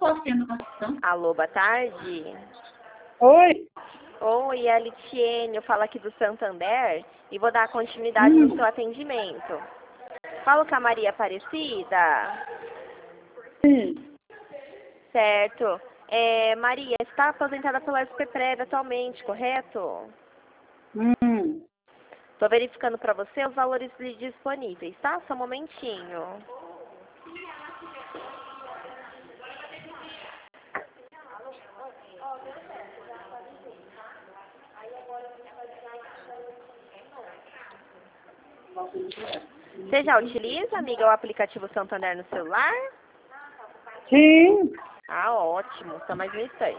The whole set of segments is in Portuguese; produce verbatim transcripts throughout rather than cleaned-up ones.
posso ter educação. Alô, boa tarde. Oi. Oi, é a Litiene, eu falo aqui do Santander e vou dar continuidade hum. no seu atendimento. Falo com a Maria Aparecida? Sim. Certo. É, Maria, está aposentada pela S P Prev atualmente, correto? Hum. Estou verificando para você os valores disponíveis, tá? Só um momentinho. Você já utiliza, amiga, o aplicativo Santander no celular? Sim. Ah, ótimo. Só mais um instante.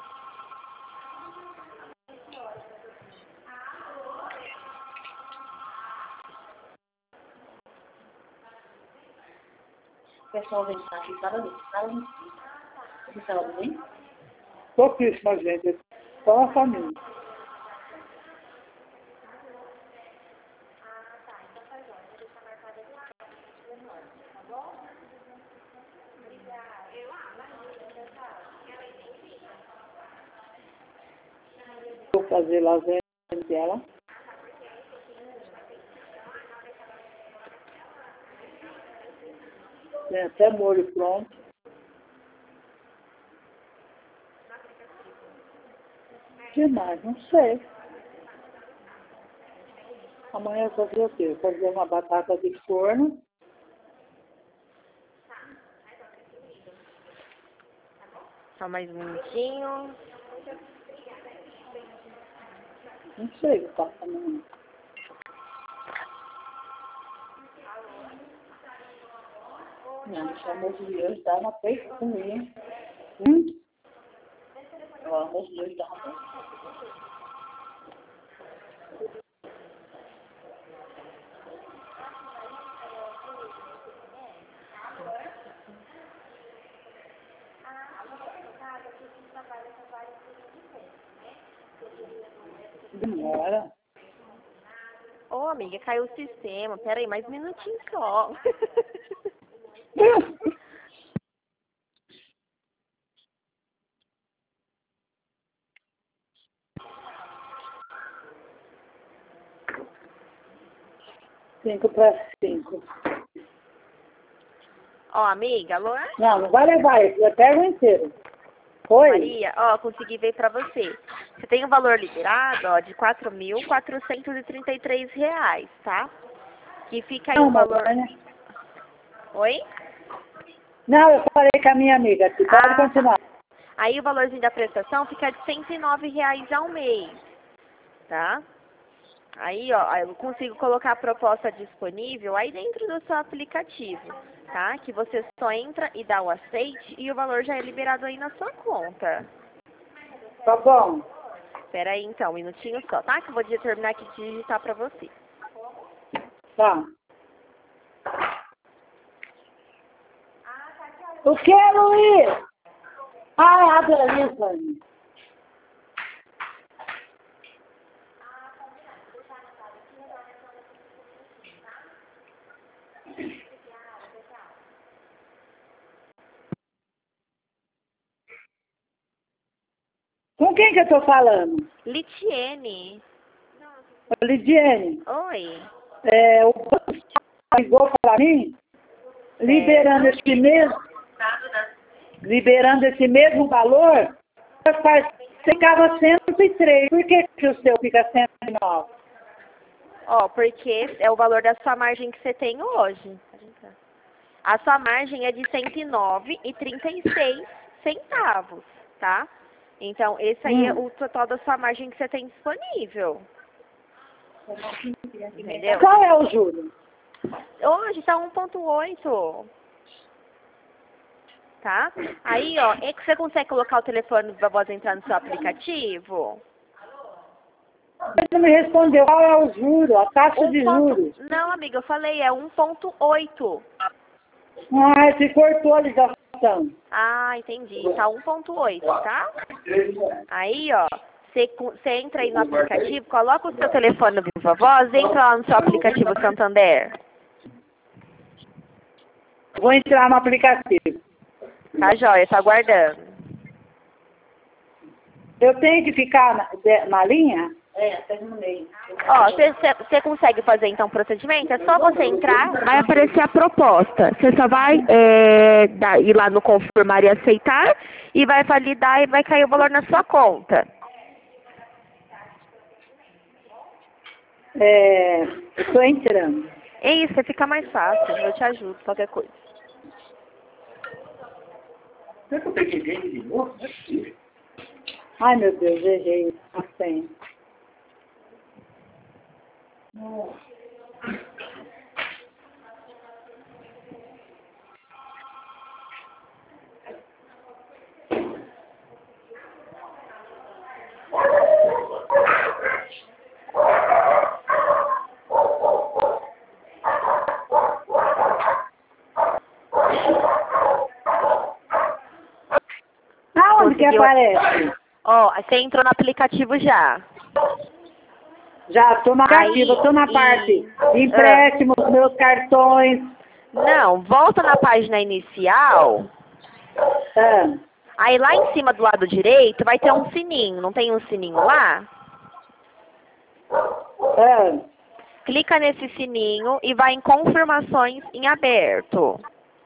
O pessoal vem aqui, fala nisso, fala nisso. Você fala bem? Pouquíssima gente, só a família. Vou fazer lasanha dela. Tem até molho pronto. O que mais? Não sei. Amanhã eu vou fazer o quê? Vou fazer uma batata de forno. Só mais um minutinho. Não sei o que tá falando. Não, deixa o almoço de hoje dar uma peita comigo. Hum? O almoço de hoje dá uma peita. Demora. Ô, oh, amiga, caiu o sistema. Pera aí, mais um minutinho só. Cinco para cinco. Ó, oh, amiga, alô? Não, não vai levar isso. Eu pego inteiro. Oi? Maria, ó, consegui ver pra você. Você tem o um valor liberado, ó, de quatro mil quatrocentos e trinta e três reais, tá? Que fica aí o Não, um valor... Né? Oi? Não, eu falei com a minha amiga. Você pode Ah, continuar. tá. Aí o valorzinho da prestação fica de cento e nove reais ao mês, tá? Aí, ó, eu consigo colocar a proposta disponível aí dentro do seu aplicativo, tá? Que você só entra e dá o aceite e o valor já é liberado aí na sua conta. Tá bom. Espera aí, então, um minutinho só, tá? Que eu vou determinar aqui de digitar pra você. Tá. O que, Luiz? Ah, é a delícia. Com quem que eu tô falando? Litiene. Lidiane. Oi. É, o banco ligou para mim, É. liberando esse mesmo, liberando esse mesmo valor, ficava cento e três. Por que, que o seu fica cento e nove? Ó, porque é o valor da sua margem que você tem hoje. A sua margem é de cento e nove reais e trinta e seis centavos, tá? Então, esse aí hum. é o total da sua margem que você tem disponível. Entendeu? Qual é o juro? Hoje tá um ponto oito. Tá? Aí, ó, é que você consegue colocar o telefone da voz entrar no seu aplicativo? Você não me respondeu. Qual é o juro? A taxa um de ponto... juros? Não, amiga, eu falei, é um ponto oito. Ah, se cortou a ligação. Ah, entendi. Tá um ponto oito, tá? Aí, ó, você, você entra aí no aplicativo, coloca o seu telefone no Viva Voz, entra lá no seu aplicativo Santander. Vou entrar no aplicativo. Tá joia, tá aguardando. Eu tenho que ficar na, de- na linha? É, até no meio. Ó, você consegue fazer então o procedimento? É só você entrar, vai aparecer a proposta. Você só vai é, dar- ir lá no confirmar e aceitar e vai validar e vai cair o valor na sua conta. É, eu tô entrando. É isso, vai ficar mais fácil. Eu te ajudo, qualquer coisa. Será que eu peguei game de novo? Não é possível. Ai, meu Deus, errei. Assim. Aonde que Conseguiu? aparece? Ó, você entrou no aplicativo já. Já tô na Aí, ativa, tô na e- parte ah. empréstimos, meus cartões. Não, volta na página inicial. Ah, Aí lá em cima do lado direito vai ter um sininho. Não tem um sininho lá? ah. Clica nesse sininho e vai em confirmações em aberto.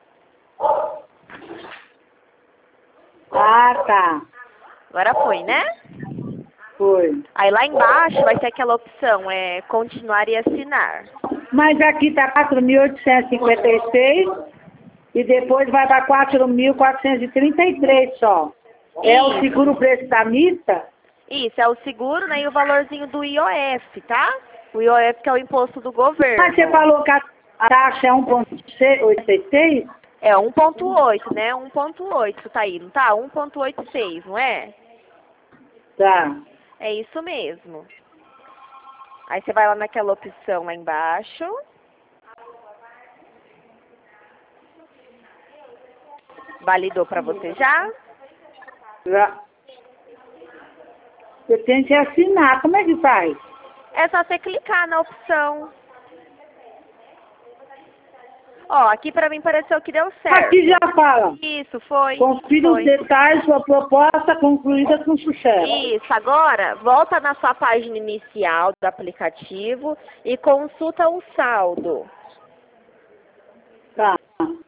Ah, tá. Agora foi, né? Foi. Aí lá embaixo vai ter aquela opção, é continuar e assinar. Mas aqui tá quatro mil oitocentos e cinquenta e seis e depois vai para quatro mil quatrocentos e trinta e três só. É o Isso. seguro preço da mista? Isso, é o seguro, né, e o valorzinho do I O F, tá? O I O F que é o imposto do governo. Mas você falou que a a taxa é um ponto oitenta e seis? É um ponto oito, né? um ponto oito tá aí, não tá? um ponto oitenta e seis, não é? Tá. É isso mesmo. Aí você vai lá naquela opção lá embaixo. Validou pra você já? Já. Você tem que assinar. Como é que faz? É só você clicar na opção. Ó, aqui pra mim pareceu que deu certo. Aqui já fala. Isso, foi. Confira os foi. detalhes, sua proposta concluída com sucesso. Isso, agora volta na sua página inicial do aplicativo e consulta o saldo. Tá.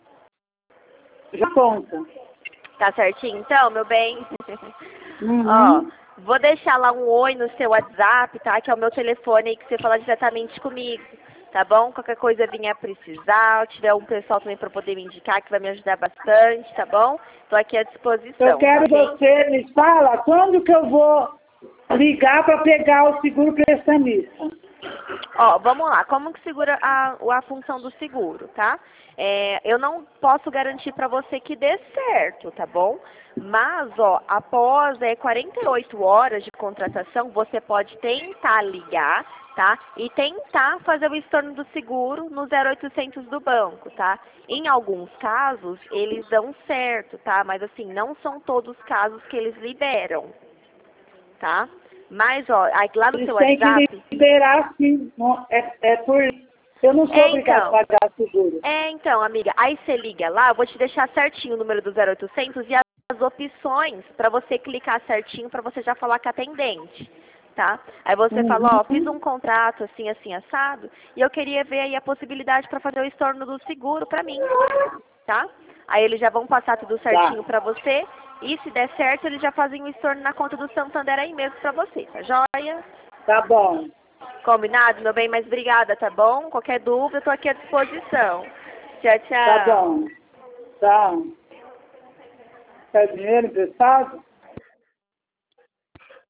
Já conta. Tá certinho então, meu bem? Uhum. Ó, vou deixar lá um oi no seu WhatsApp, tá? Que é o meu telefone aí que você fala diretamente comigo, tá bom? Qualquer coisa vinha precisar, tiver um pessoal também para poder me indicar que vai me ajudar bastante, tá bom? Tô aqui à disposição. Eu quero tá, ok? você me fala quando que eu vou ligar para pegar o seguro prestamista. Ó, vamos lá. Como que segura a, a função do seguro, tá? É, eu não posso garantir para você que dê certo, tá bom? Mas, ó, após é, quarenta e oito horas de contratação, você pode tentar ligar, tá? E tentar fazer o estorno do seguro no zero oitocentos do banco, tá? Em alguns casos, eles dão certo, tá? Mas, assim, não são todos os casos que eles liberam, tá? Mas, ó, aí lá no Eles seu têm WhatsApp... que liberar sim. Não, é, é por. Eu não sou É, obrigada então. a pagar seguro. É, então, amiga, aí você liga lá, eu vou te deixar certinho o número do zero oitocentos e as opções para você clicar certinho para você já falar com a atendente, tá? Aí você Uhum. fala, ó, fiz um contrato assim, assim, assado, e eu queria ver aí a possibilidade para fazer o estorno do seguro para mim, tá? Aí eles já vão passar tudo certinho para você, e se der certo, eles já fazem o estorno na conta do Santander aí mesmo para você, tá joia? Tá bom. Combinado, meu bem? Mas obrigada, tá bom? Qualquer dúvida, eu tô aqui à disposição. Tchau, tchau. Tá bom. Tá. Quer dinheiro emprestado?